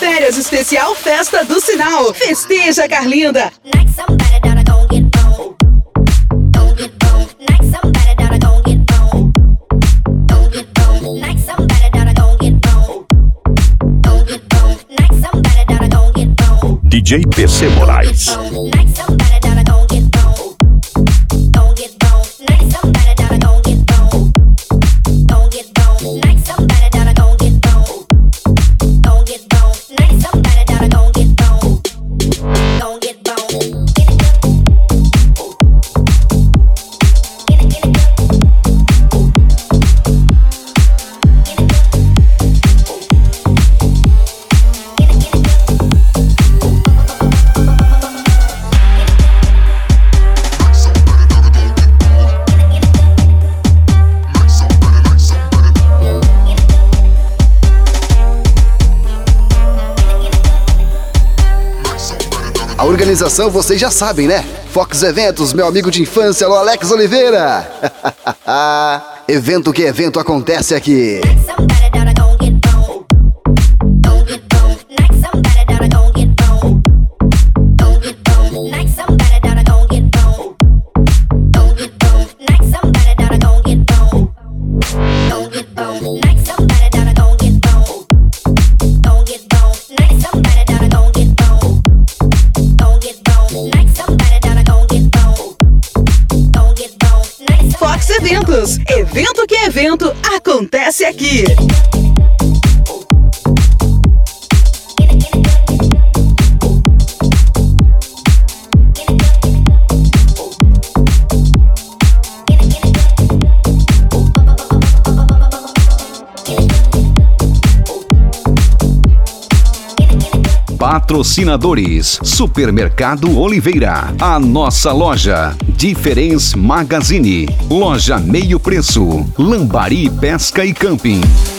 Férias especial Festa do Sinal. Festeja, Carlinda. DJ PC Moraes. A organização vocês já sabem, né? Fox Eventos, meu amigo de infância, alô Alex Oliveira. Evento que evento acontece aqui. Fox Eventos. Evento que evento acontece aqui. Patrocinadores: Supermercado Oliveira, a nossa loja, Difference Magazine, Loja Meio Preço, Lambari Pesca e Camping.